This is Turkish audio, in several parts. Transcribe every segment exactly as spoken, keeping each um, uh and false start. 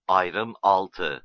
Ayrım altı.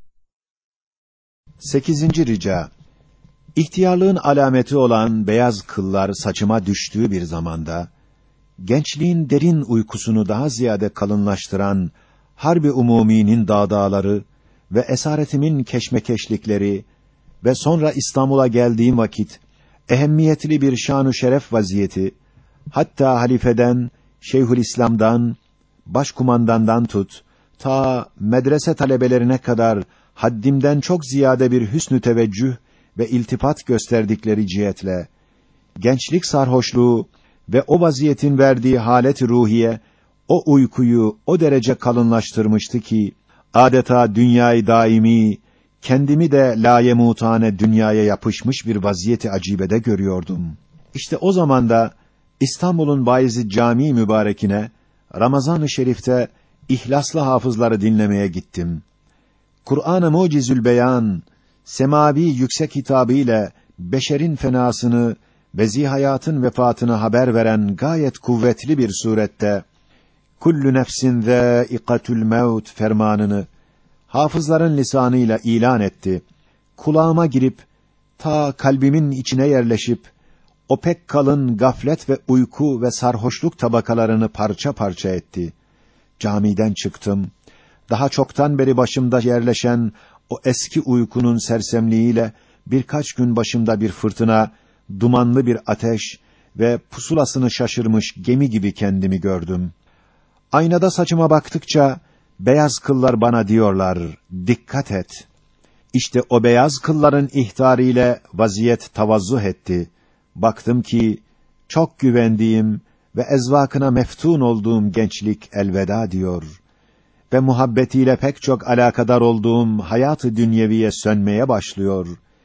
Sekizinci rica. İhtiyarlığın alameti olan beyaz kıllar saçıma düştüğü bir zamanda, gençliğin derin uykusunu daha ziyade kalınlaştıran Harbi Umumi'nin dağdağları ve esaretimin keşmekeşlikleri ve sonra İstanbul'a geldiğim vakit, ehemmiyetli bir şan-ı şeref vaziyeti, hatta halifeden, Şeyhülislam'dan, başkumandandan tut, ta medrese talebelerine kadar haddimden çok ziyade bir hüsnü teveccüh ve iltifat gösterdikleri cihetle, gençlik sarhoşluğu ve o vaziyetin verdiği halet-i ruhiye, o uykuyu o derece kalınlaştırmıştı ki, adeta dünyayı daimi, kendimi de layemutane dünyaya yapışmış bir vaziyeti acibede görüyordum. İşte o zamanda, İstanbul'un Bayezid Camii mübarekine, Ramazan-ı Şerif'te, ihlaslı hafızları dinlemeye gittim. Kur'an-ı Mucizül Beyan, semavi yüksek hitabı ile beşerin fenasını ve zihayatın vefatını haber veren gayet kuvvetli bir surette kullu nefsin zâiqatül mevt fermanını hafızların lisanıyla ilan etti. Kulağıma girip ta kalbimin içine yerleşip o pek kalın gaflet ve uyku ve sarhoşluk tabakalarını parça parça etti. Camiden çıktım. Daha çoktan beri başımda yerleşen o eski uykunun sersemliğiyle birkaç gün başımda bir fırtına, dumanlı bir ateş ve pusulasını şaşırmış gemi gibi kendimi gördüm. Aynada saçıma baktıkça beyaz kıllar bana diyorlar, dikkat et. İşte o beyaz kılların ihtarıyla vaziyet tavazzuh etti. Baktım ki çok güvendiğim ve ezvakına meftun olduğum gençlik elveda diyor ve muhabbetiyle pek çok alakadar olduğum hayat-ı dünyeviye sönmeye başlıyor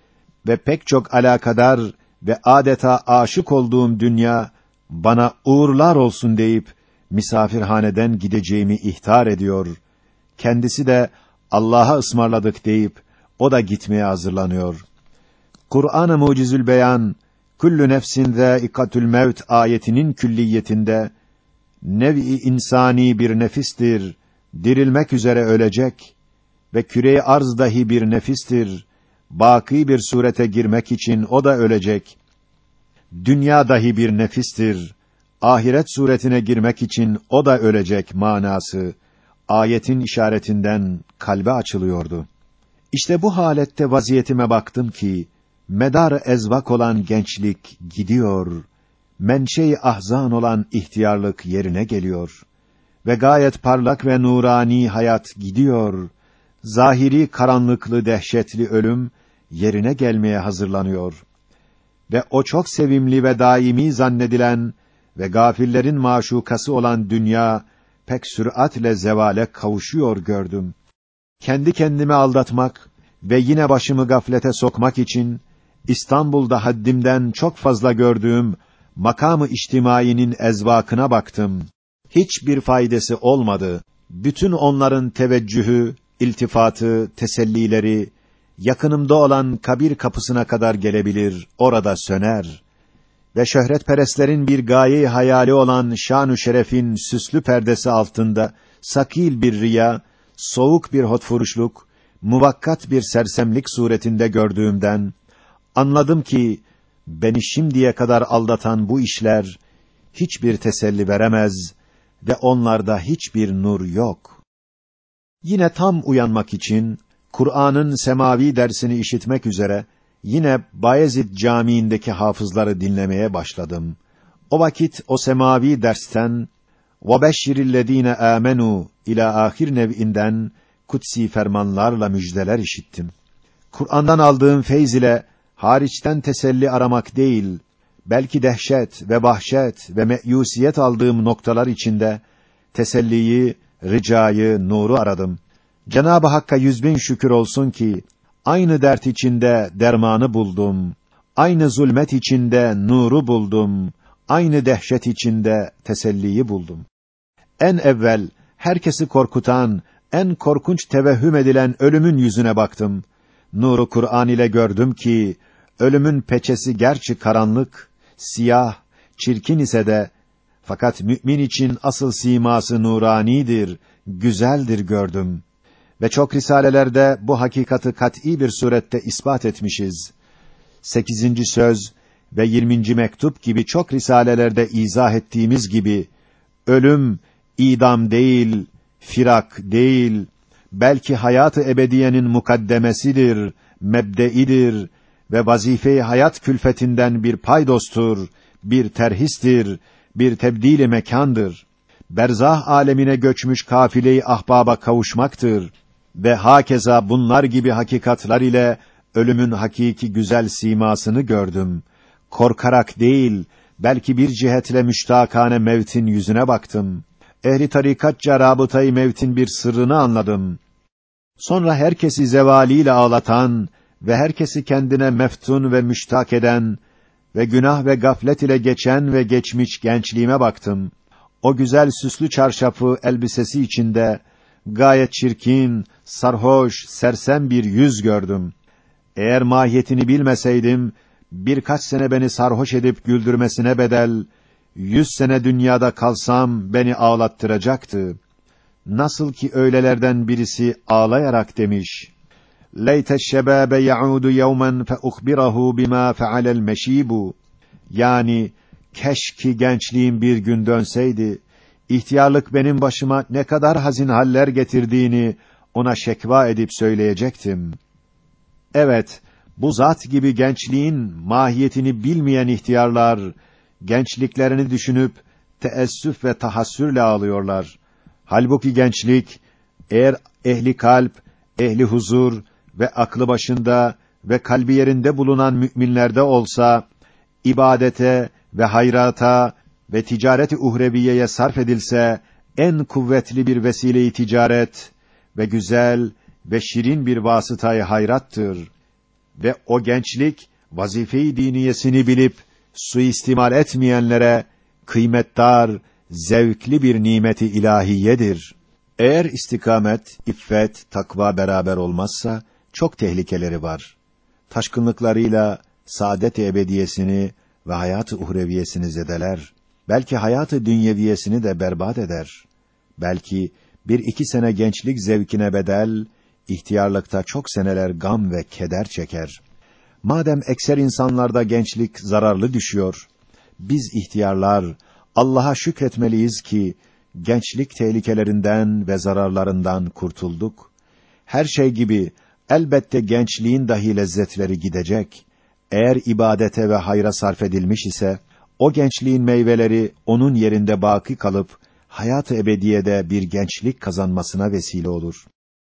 ve pek çok alakadar ve adeta aşık olduğum dünya bana uğurlar olsun deyip misafirhaneden gideceğimi ihtar ediyor. Kendisi de Allah'a ısmarladık deyip o da gitmeye hazırlanıyor. Kur'an-ı Mucizül Beyan kullu nefsin zâiqatül mevt ayetinin külliyetinde nev-i insani bir nefistir, dirilmek üzere ölecek ve küre-i arz dahi bir nefistir, baki bir surete girmek için o da ölecek. Dünya dahi bir nefistir, ahiret suretine girmek için o da ölecek manası ayetin işaretinden kalbe açılıyordu. İşte bu halette vaziyetime baktım ki medar ezvak olan gençlik gidiyor, menşe-i ahzan olan ihtiyarlık yerine geliyor ve gayet parlak ve nurani hayat gidiyor, zahiri karanlıklı dehşetli ölüm yerine gelmeye hazırlanıyor ve o çok sevimli ve daimi zannedilen ve gafillerin maşukası olan dünya pek süratle zevale kavuşuyor gördüm. Kendi kendimi aldatmak ve yine başımı gaflete sokmak için İstanbul'da haddimden çok fazla gördüğüm makamı içtimainin ezvakına baktım. Hiçbir faydası olmadı. Bütün onların teveccühü, iltifatı, tesellileri yakınımda olan kabir kapısına kadar gelebilir, orada söner. Ve şöhretperestlerin bir gaye-i hayali olan şan-ı şerefin süslü perdesi altında sakil bir riya, soğuk bir hotfuruşluk, muvakkat bir sersemlik suretinde gördüğümden anladım ki beni şimdiye kadar aldatan bu işler hiçbir teselli veremez ve onlarda hiçbir nur yok. Yine tam uyanmak için Kur'an'ın semavi dersini işitmek üzere yine Bayezid Camii'ndeki hafızları dinlemeye başladım. O vakit o semavi dersten وَبَشِّرِ الَّذ۪ينَ آمَنُوا ila ahir nev'inden kutsi fermanlarla müjdeler işittim. Kur'an'dan aldığım feyz ile hariçten teselli aramak değil, belki dehşet ve vahşet ve meyusiyet aldığım noktalar içinde teselliyi, ricayı, nuru aradım. Cenab-ı Hakk'a yüz bin şükür olsun ki aynı dert içinde dermanı buldum, aynı zulmet içinde nuru buldum, aynı dehşet içinde teselliyi buldum. En evvel herkesi korkutan, en korkunç tevehhüm edilen ölümün yüzüne baktım. Nuru Kur'an ile gördüm ki ölümün peçesi gerçi karanlık, siyah, çirkin ise de fakat mümin için asıl siması nuranidir, güzeldir gördüm. ve çok risalelerde bu hakikati kat'î bir surette ispat etmişiz. Sekizinci söz ve yirminci mektup gibi çok risalelerde izah ettiğimiz gibi, ölüm, idam değil, firak değil, belki hayat-ı ebediyenin mukaddemesidir, mebdeidir ve vazife-i hayat külfetinden bir paydostur, bir terhistir, bir tebdil-i mekandır. Berzah alemine göçmüş kafile-i ahbaba kavuşmaktır ve hakeza bunlar gibi hakikatlar ile ölümün hakiki güzel simasını gördüm. Korkarak değil, belki bir cihetle müştakane mevtin yüzüne baktım. Ehli tarikatça rabıtayı mevtin bir sırrını anladım. Sonra herkesi zevaliyle ağlatan ve herkesi kendine meftun ve müştak eden ve günah ve gaflet ile geçen ve geçmiş gençliğime baktım. O güzel süslü çarşafı elbisesi içinde gayet çirkin, sarhoş, sersem bir yüz gördüm. Eğer mahiyetini bilmeseydim, birkaç sene beni sarhoş edip güldürmesine bedel, yüz sene dünyada kalsam beni ağlattıracaktı. Nasıl ki öylelerden birisi ağlayarak demiş: "Leyte'ş-şebâbe ya'ûdu yevmen fe uhbirahu bimâ fe'alel meşîbu." Yani keşke gençliğim bir gün dönseydi, ihtiyarlık benim başıma ne kadar hazin haller getirdiğini ona şekva edip söyleyecektim. Evet, bu zat gibi gençliğin mahiyetini bilmeyen ihtiyarlar, gençliklerini düşünüp teessüf ve tahassürle ağlıyorlar. Halbuki gençlik, eğer ehli kalp, ehli huzur ve aklı başında ve kalbi yerinde bulunan müminlerde olsa, ibadete ve hayrata ve ticareti uhreviyeye sarf edilse, en kuvvetli bir vesile-i ticaret ve güzel ve şirin bir vasıtayı hayrattır. Ve o gençlik, vazife-i diniyesini bilip, suistimal etmeyenlere, kıymetdar, zevkli bir nimeti ilahiyedir. Eğer istikamet, iffet, takva beraber olmazsa, çok tehlikeleri var. Taşkınlıklarıyla, saadet-i ebediyesini ve hayat-ı uhreviyesini zedeler. Belki hayat-ı dünyeviyesini de berbat eder. Belki, bir iki sene gençlik zevkine bedel, ihtiyarlıkta çok seneler gam ve keder çeker. Madem ekser insanlarda gençlik zararlı düşüyor, biz ihtiyarlar, Allah'a şükretmeliyiz ki, gençlik tehlikelerinden ve zararlarından kurtulduk. Her şey gibi, elbette gençliğin dahi lezzetleri gidecek. Eğer ibadete ve hayra sarf edilmiş ise, o gençliğin meyveleri onun yerinde baki kalıp, hayat-ı ebediyede bir gençlik kazanmasına vesile olur.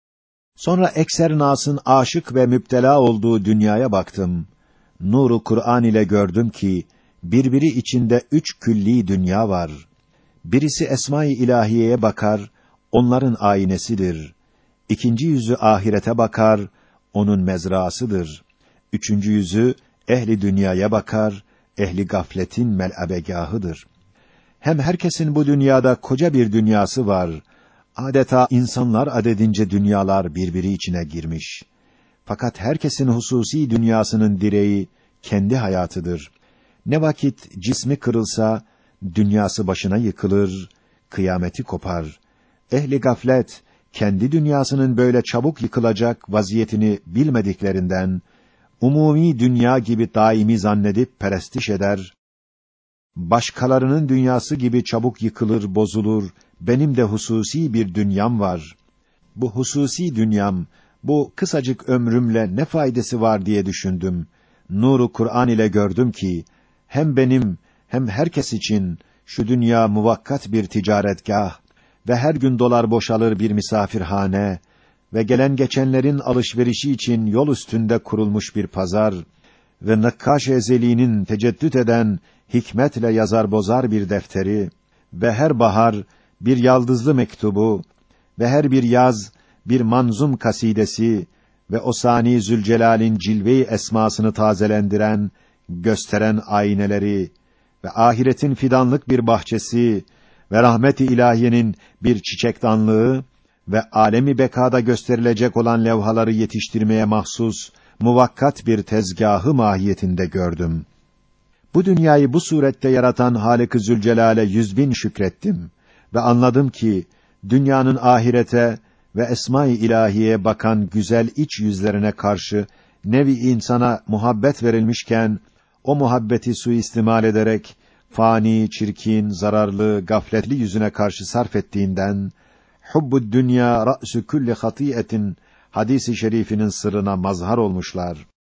Sonra ekser nasın aşık ve müptela olduğu dünyaya baktım. Nuru Kur'an ile gördüm ki, birbiri içinde üç külli dünya var. Birisi Esma-i İlahiye'ye bakar, onların aynesidir. İkinci yüzü ahirete bakar, onun mezrasıdır. Üçüncü yüzü ehli dünyaya bakar, ehli gafletin mel'abegâhıdır. Hem herkesin bu dünyada koca bir dünyası var. Adeta insanlar adedince dünyalar birbiri içine girmiş. Fakat herkesin hususi dünyasının direği kendi hayatıdır. Ne vakit cismi kırılsa dünyası başına yıkılır, kıyameti kopar. Ehli gaflet kendi dünyasının böyle çabuk yıkılacak vaziyetini bilmediklerinden umumi dünya gibi daimi zannedip perestiş eder. Başkalarının dünyası gibi çabuk yıkılır, bozulur. Benim de hususi bir dünyam var. Bu hususi dünyam, bu kısacık ömrümle ne faydası var diye düşündüm. Nuru Kur'an ile gördüm ki, hem benim hem herkes için şu dünya muvakkat bir ticaretgah ve her gün dolar boşalır bir misafirhane ve gelen geçenlerin alışverişi için yol üstünde kurulmuş bir pazar ve nakkaş-ı ezeliğinin teceddüt eden hikmetle yazar bozar bir defteri ve her bahar bir yaldızlı mektubu ve her bir yaz bir manzum kasidesi ve o Sani Zülcelal'in cilve-i esmasını tazelendiren, gösteren ayneleri ve ahiretin fidanlık bir bahçesi ve rahmet-i ilahiyenin bir çiçekdanlığı ve alemi bekada gösterilecek olan levhaları yetiştirmeye mahsus muvakkat bir tezgahı mahiyetinde gördüm. Bu dünyayı bu surette yaratan Hâlik-i Zülcelal'e yüz bin şükrettim ve anladım ki dünyanın ahirete ve esma-i ilahiye bakan güzel iç yüzlerine karşı nevi insana muhabbet verilmişken, o muhabbeti suistimal ederek fani, çirkin, zararlı, gafletli yüzüne karşı sarf ettiğinden, hubbud dünya ra'su kulli hatiyetin hadisi şerifinin sırrına mazhar olmuşlar.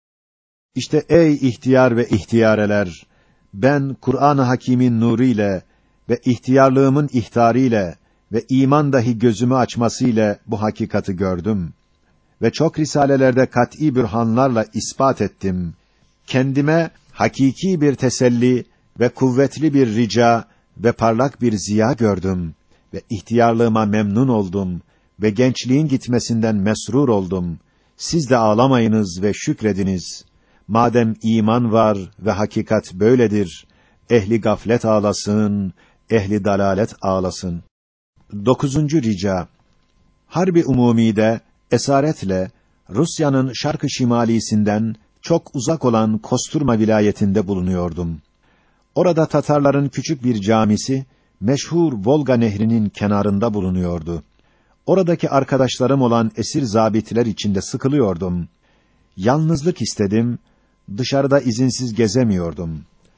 İşte ey ihtiyar ve ihtiyareler, ben Kur'an-ı Hakîm'in nuruyla ve ihtiyarlığımın ihtariyle ve iman dahi gözümü açmasıyla bu hakikati gördüm ve çok risalelerde kat'î bürhanlarla ispat ettim. Kendime hakiki bir teselli ve kuvvetli bir rica ve parlak bir ziya gördüm ve ihtiyarlığıma memnun oldum ve gençliğin gitmesinden mesrur oldum. Siz de ağlamayınız ve şükrediniz. Madem iman var ve hakikat böyledir, ehli gaflet ağlasın, ehli dalalet ağlasın. Dokuzuncu rica. Harbi umumide esaretle Rusya'nın şarkı şimalisinden çok uzak olan Kosturma vilayetinde bulunuyordum. Orada Tatarların küçük bir camisi meşhur Volga Nehri'nin kenarında bulunuyordu. Oradaki arkadaşlarım olan esir zabitler içinde sıkılıyordum. Yalnızlık istedim, dışarıda izinsiz gezemiyordum.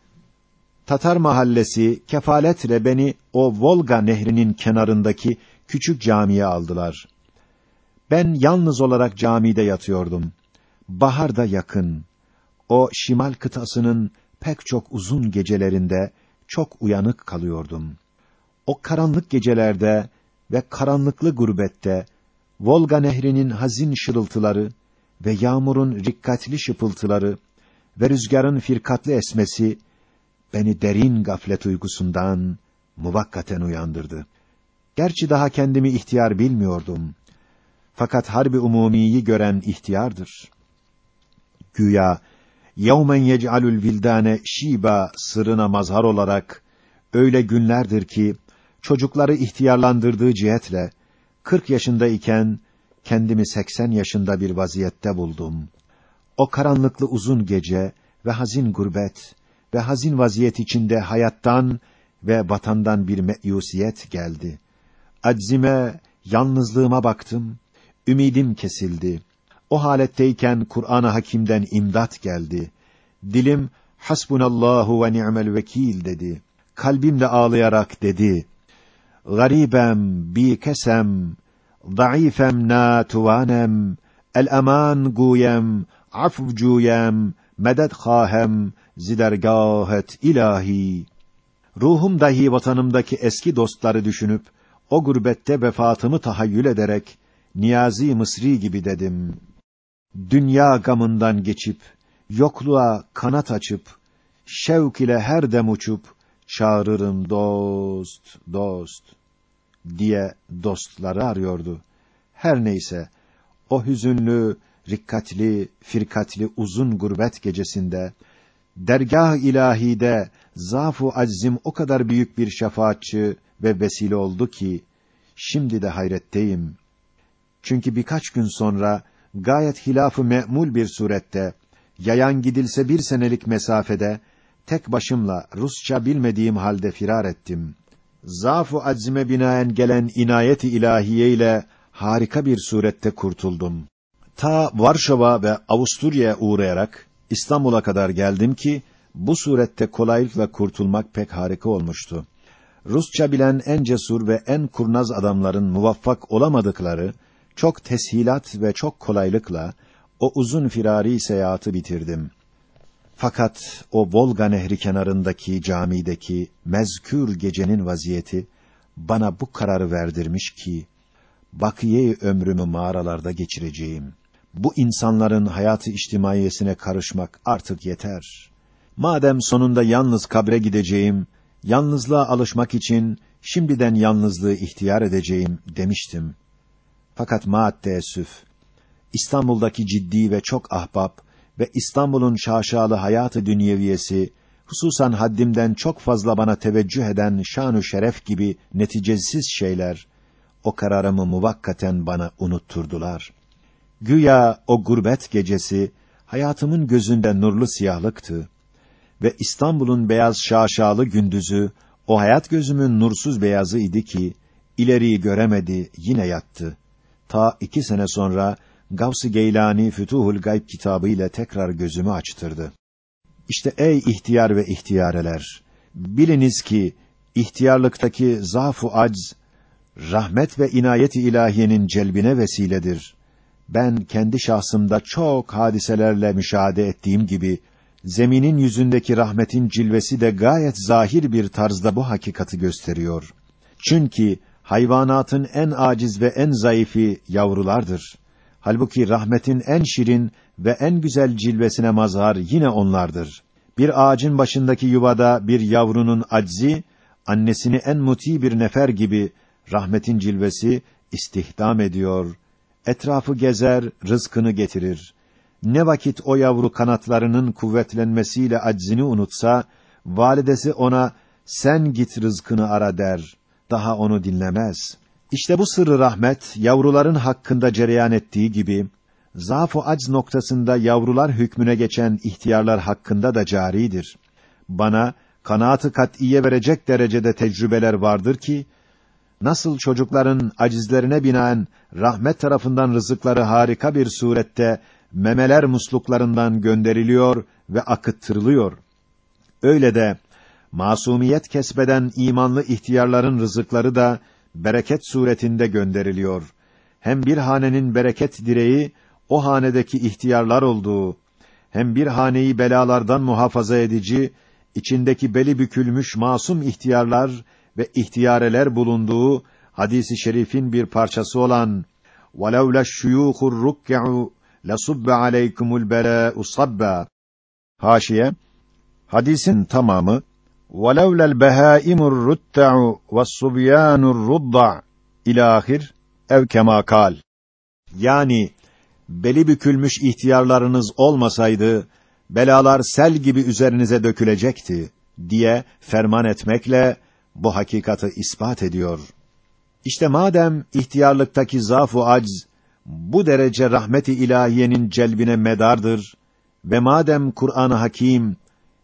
Tatar mahallesi kefaletle beni o Volga Nehri'nin kenarındaki küçük camiye aldılar. Ben yalnız olarak camide yatıyordum. Bahar da yakın. O şimal kıtasının pek çok uzun gecelerinde çok uyanık kalıyordum. O karanlık gecelerde ve karanlıklı gurbette Volga Nehri'nin hazin şırıltıları ve yağmurun rikkatli şıpıltıları ve rüzgarın firkatlı esmesi beni derin gaflet uykusundan muvakkaten uyandırdı. Gerçi daha kendimi ihtiyar bilmiyordum. Fakat harbi umumiyi gören ihtiyardır. Güya yevmen yec'alul vildane şiba sırrına mazhar olarak öyle günlerdir ki çocukları ihtiyarlandırdığı cihetle kırk yaşındayken kendimi seksen yaşında bir vaziyette buldum. O karanlıklı uzun gece ve hazin gurbet ve hazin vaziyet içinde hayattan ve vatandan bir meyusiyet geldi. Aczime, yalnızlığıma baktım, ümidim kesildi. O haletteyken Kur'an-ı Hakîm'den imdat geldi. Dilim hasbunallahu ve ni'mel vekil dedi. Kalbim de ağlayarak dedi: Garibem, bi kesem, zayıfem natuvanem, el aman guyem, afv cuyem, medet khahem, zidergahet ilahi. Ruhum dahi vatanımdaki eski dostları düşünüp o gurbette vefatımı tahayyül ederek Niyazi Mısri gibi dedim. Dünya gamından geçip yokluğa kanat açıp şevk ile her dem uçup çağırırım dost, dost diye dostları arıyordu. Her neyse, o hüzünlü, rikkatli, firkatli uzun gurbet gecesinde, dergâh-ı ilâhide zâf-ı aczim o kadar büyük bir şefaatçi ve vesile oldu ki, şimdi de hayretteyim. Çünkü birkaç gün sonra, gayet hilaf-ı me'mul bir surette, yayan gidilse bir senelik mesafede, tek başımla Rusça bilmediğim halde firar ettim. Zâf-ı aczime binaen gelen inayet-i ilahiye ile harika bir surette kurtuldum. Ta Varşova ve Avusturya'ya uğrayarak İstanbul'a kadar geldim ki bu surette kolaylıkla kurtulmak pek harika olmuştu. Rusça bilen en cesur ve en kurnaz adamların muvaffak olamadıkları çok teshilat ve çok kolaylıkla o uzun firari seyahatı bitirdim. Fakat o Volga Nehri kenarındaki camideki mezkür gecenin vaziyeti bana bu kararı verdirmiş ki bakiye-i ömrümü mağaralarda geçireceğim. Bu insanların hayatı içtimaiyesine karışmak artık yeter. Madem sonunda yalnız kabre gideceğim, yalnızlığa alışmak için şimdiden yalnızlığı ihtiyar edeceğim demiştim. Fakat maatteessüf, İstanbul'daki ciddi ve çok ahbap ve İstanbul'un şaşalı hayatı dünyeviyesi, hususan haddimden çok fazla bana teveccüh eden şan-ı şeref gibi neticesiz şeyler, o kararımı muvakkaten bana unutturdular. Güya o gurbet gecesi, hayatımın gözünde nurlu siyahlıktı ve İstanbul'un beyaz şaşalı gündüzü, o hayat gözümün nursuz beyazı idi ki, ileriyi göremedi, yine yattı. Ta iki sene sonra Gavs-ı Geylani Fütuhul Gayb kitabı ile tekrar gözümü açtırdı. İşte ey ihtiyar ve ihtiyareler, biliniz ki ihtiyarlıktaki zaf-ı acz, rahmet ve inayet-i ilahiyenin celbine vesiledir. Ben kendi şahsımda çok hadiselerle müşahede ettiğim gibi, zeminin yüzündeki rahmetin cilvesi de gayet zahir bir tarzda bu hakikati gösteriyor. Çünkü hayvanatın en aciz ve en zayıfi yavrulardır. Halbuki rahmetin en şirin ve en güzel cilvesine mazhar yine onlardır. Bir ağacın başındaki yuvada bir yavrunun aczi, annesini en muti bir nefer gibi rahmetin cilvesi istihdam ediyor. Etrafı gezer, rızkını getirir. Ne vakit o yavru kanatlarının kuvvetlenmesiyle aczini unutsa, validesi ona, sen git rızkını ara der. Daha onu dinlemez. İşte bu sırrı rahmet, yavruların hakkında cereyan ettiği gibi, zaf-ı acz noktasında yavrular hükmüne geçen ihtiyarlar hakkında da caridir. Bana, kanaat-ı kat'iye verecek derecede tecrübeler vardır ki, nasıl çocukların acizlerine binaen rahmet tarafından rızıkları harika bir surette memeler musluklarından gönderiliyor ve akıttırılıyor. Öyle de masumiyet kesbeden imanlı ihtiyarların rızıkları da bereket suretinde gönderiliyor. Hem bir hanenin bereket direği o hanedeki ihtiyarlar olduğu, hem bir haneyi belalardan muhafaza edici, içindeki beli bükülmüş masum ihtiyarlar ve ihtiyareler bulunduğu hadis-i şerifin bir parçası olan وَلَوْلَا الشُّيُوخُ الرُّكَّعُ لَصُبَّ عَلَيْكُمُ الْبَلَاءُ صَبًّا. Haşiye, hadisin tamamı وَلَوْلَا الْبَهَائِمُ الرُّتَّعُ وَالصُّبْيَانُ الرُّضَّعُ ilâhir ev kemâ kâl. Yani beli bükülmüş ihtiyarlarınız olmasaydı belalar sel gibi üzerinize dökülecekti diye ferman etmekle bu hakikatı ispat ediyor. İşte madem ihtiyarlıktaki zaf-ı acz bu derece rahmet-i ilahiyenin celbine medardır ve madem Kur'an-ı Hakim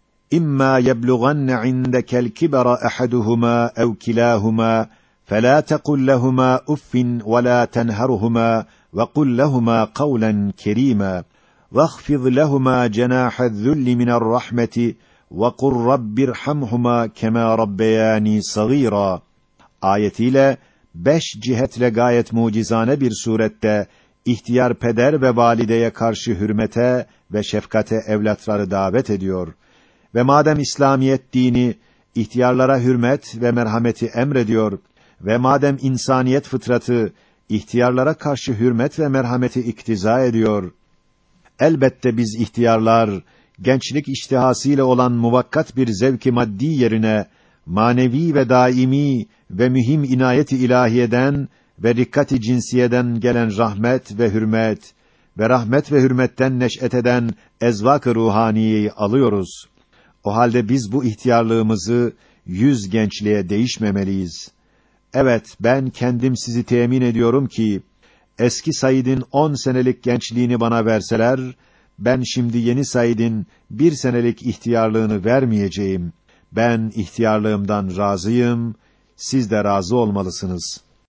İmma yeblughanne indekel kibara ahaduhuma ev kilahuma فَلَا تَقُلْ لَهُمَا اُفٍّ وَلَا تَنْهَرْهُمَا وَقُلْ لَهُمَا قَوْلًا كَرِيمًا وَاخْفِضْ لَهُمَا جَنَاحَ الذُّلِّ مِنَ الرَّحْمَةِ وَقُلْ رَبِّ ارْحَمْهُمَا كَمَا رَبَّيَانِي صَغِيرًا ayetiyle beş cihetle gayet mucizane bir surette ihtiyar peder ve valideye karşı hürmete ve şefkate evlatları davet ediyor. Ve madem İslamiyet dini ihtiyarlara hürmet ve merhameti emrediyor ve madem insaniyet fıtratı ihtiyarlara karşı hürmet ve merhameti iktiza ediyor, elbette biz ihtiyarlar gençlik iştihasıyla olan muvakkat bir zevk-i maddi yerine manevi ve daimi ve mühim inayet-i ilahiyeden ve dikkat-i cinsiyeden gelen rahmet ve hürmet ve rahmet ve hürmetten neş'et eden ezvak-ı ruhaniyeyi alıyoruz. O halde biz bu ihtiyarlığımızı yüz gençliğe değişmemeliyiz. Evet, ben kendim sizi temin ediyorum ki, eski Said'in on senelik gençliğini bana verseler, ben şimdi yeni Said'in bir senelik ihtiyarlığını vermeyeceğim. Ben ihtiyarlığımdan razıyım, siz de razı olmalısınız.